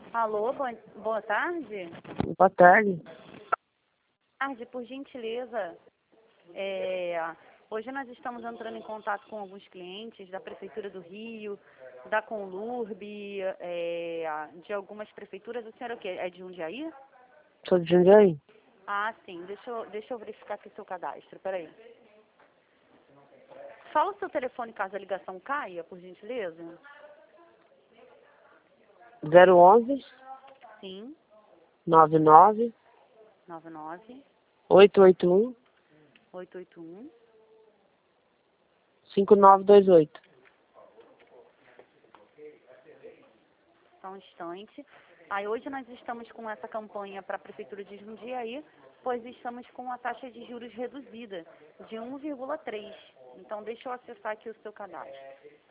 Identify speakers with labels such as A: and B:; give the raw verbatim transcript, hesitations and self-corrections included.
A: Alô, boa, boa tarde.
B: Boa tarde.
A: Boa tarde, por gentileza. É, hoje nós estamos entrando em contato com alguns clientes da Prefeitura do Rio, da Conlurb, é, de algumas prefeituras. O senhor é o quê? É de Jundiaí?
B: Sou de Jundiaí.
A: Ah, sim. Deixa eu, deixa eu verificar aqui o seu cadastro. Peraí. Fala o seu telefone caso a ligação caia, por gentileza.
B: zero onze,
A: Sim.
B: nove nove,
A: nove nove
B: oito oito um,
A: oito oito um.
B: cinco nove dois oito.
A: Só um instante. Aí hoje nós estamos com essa campanha para a Prefeitura de Jundiaí, pois estamos com a taxa de juros reduzida de um vírgula três. Então deixa eu acessar aqui o seu cadastro.